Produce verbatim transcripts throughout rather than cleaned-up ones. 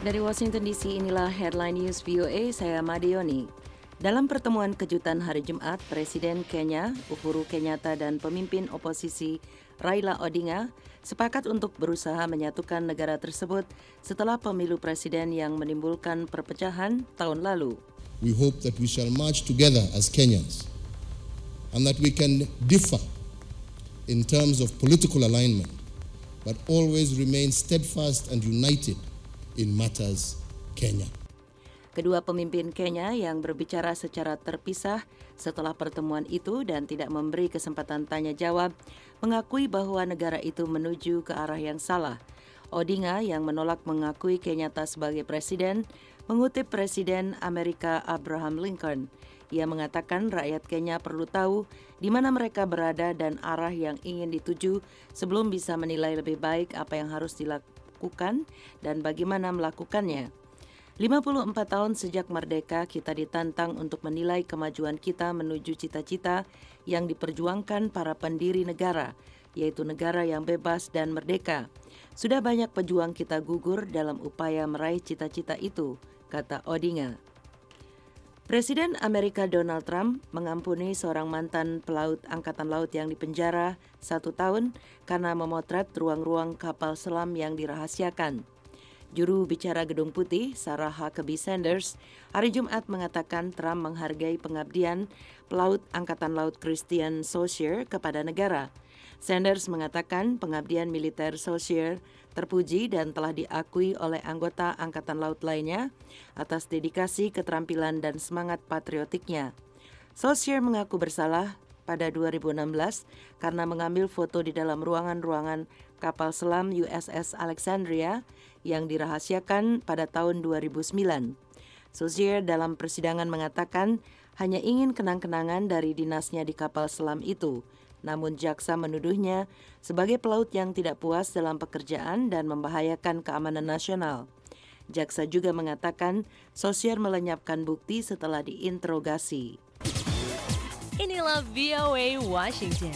Dari Washington D C, inilah Headline News V O A, saya Madioni. Dalam pertemuan kejutan hari Jumat, Presiden Kenya, Uhuru Kenyatta dan pemimpin oposisi Raila Odinga sepakat untuk berusaha menyatukan negara tersebut setelah pemilu presiden yang menimbulkan perpecahan tahun lalu. We hope that we shall march together as Kenyans and that we can differ in terms of political alignment, but always remain steadfast and united in matters Kenya. Kedua pemimpin Kenya yang berbicara secara terpisah setelah pertemuan itu dan tidak memberi kesempatan tanya jawab, mengakui bahwa negara itu menuju ke arah yang salah. Odinga yang menolak mengakui Kenyatta sebagai presiden, mengutip Presiden Amerika Abraham Lincoln. Ia mengatakan rakyat Kenya perlu tahu di mana mereka berada dan arah yang ingin dituju sebelum bisa menilai lebih baik apa yang harus dilakukan dan bagaimana melakukannya. lima puluh empat tahun sejak merdeka, kita ditantang untuk menilai kemajuan kita menuju cita-cita yang diperjuangkan para pendiri negara, yaitu negara yang bebas dan merdeka. Sudah banyak pejuang kita gugur dalam upaya meraih cita-cita itu, kata Odinga. Presiden Amerika Donald Trump mengampuni seorang mantan pelaut angkatan laut yang dipenjara satu tahun karena memotret ruang-ruang kapal selam yang dirahasiakan. Juru bicara Gedung Putih, Sarah Huckabee Sanders, hari Jumat mengatakan Trump menghargai pengabdian pelaut Angkatan Laut Christian Saucier kepada negara. Sanders mengatakan pengabdian militer Saucier terpuji dan telah diakui oleh anggota Angkatan Laut lainnya atas dedikasi, keterampilan, dan semangat patriotiknya. Saucier mengaku bersalah pada dua ribu enam belas karena mengambil foto di dalam ruangan-ruangan kapal selam U S S Alexandria yang dirahasiakan pada tahun dua ribu sembilan. Saucier dalam persidangan mengatakan hanya ingin kenang-kenangan dari dinasnya di kapal selam itu. Namun jaksa menuduhnya sebagai pelaut yang tidak puas dalam pekerjaan dan membahayakan keamanan nasional. Jaksa juga mengatakan Saucier melenyapkan bukti setelah diinterogasi. Inilah V O A Washington.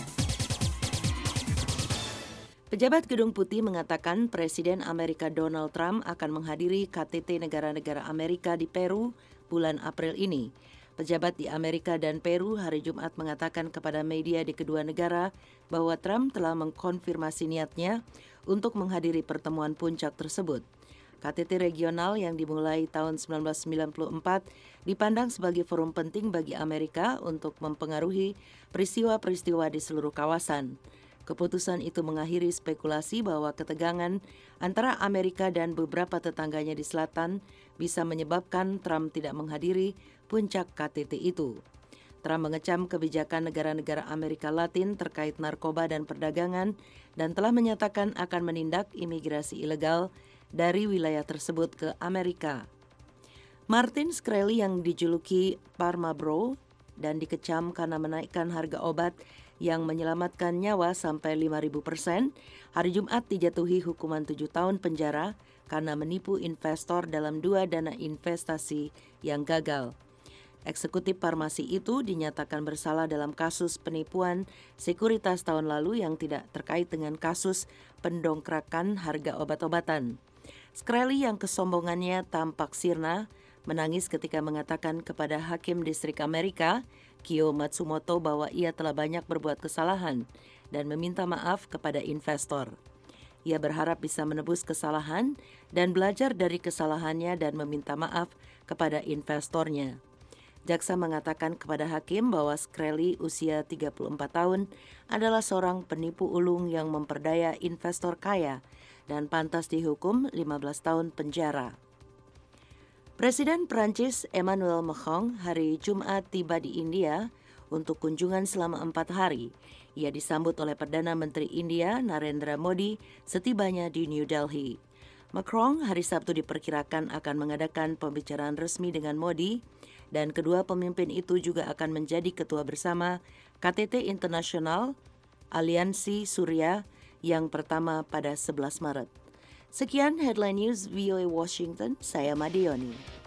Pejabat Gedung Putih mengatakan Presiden Amerika Donald Trump akan menghadiri K T T negara-negara Amerika di Peru bulan April ini. Pejabat di Amerika dan Peru hari Jumat mengatakan kepada media di kedua negara bahwa Trump telah mengkonfirmasi niatnya untuk menghadiri pertemuan puncak tersebut. K T T regional yang dimulai tahun sembilan belas sembilan puluh empat dipandang sebagai forum penting bagi Amerika untuk mempengaruhi peristiwa-peristiwa di seluruh kawasan. Keputusan itu mengakhiri spekulasi bahwa ketegangan antara Amerika dan beberapa tetangganya di selatan bisa menyebabkan Trump tidak menghadiri puncak K T T itu. Trump mengecam kebijakan negara-negara Amerika Latin terkait narkoba dan perdagangan dan telah menyatakan akan menindak imigrasi ilegal dari wilayah tersebut ke Amerika. Martin Shkreli yang dijuluki Parma Bro dan dikecam karena menaikkan harga obat yang menyelamatkan nyawa sampai lima ribu persen, hari Jumat dijatuhi hukuman tujuh tahun penjara karena menipu investor dalam dua dana investasi yang gagal. Eksekutif farmasi itu dinyatakan bersalah dalam kasus penipuan sekuritas tahun lalu yang tidak terkait dengan kasus pendongkrakan harga obat-obatan. Shkreli yang kesombongannya tampak sirna menangis ketika mengatakan kepada Hakim Distrik Amerika, Kyo Matsumoto, bahwa ia telah banyak berbuat kesalahan dan meminta maaf kepada investor. Ia berharap bisa menebus kesalahan dan belajar dari kesalahannya dan meminta maaf kepada investornya. Jaksa mengatakan kepada hakim bahwa Shkreli usia tiga puluh empat tahun adalah seorang penipu ulung yang memperdaya investor kaya dan pantas dihukum lima belas tahun penjara. Presiden Prancis Emmanuel Macron hari Jumat tiba di India untuk kunjungan selama empat hari. Ia disambut oleh Perdana Menteri India Narendra Modi setibanya di New Delhi. Macron hari Sabtu diperkirakan akan mengadakan pembicaraan resmi dengan Modi dan kedua pemimpin itu juga akan menjadi ketua bersama K T T Internasional Aliansi Surya yang pertama pada sebelas Maret. Sekian Headline News V O A Washington, saya Madioni.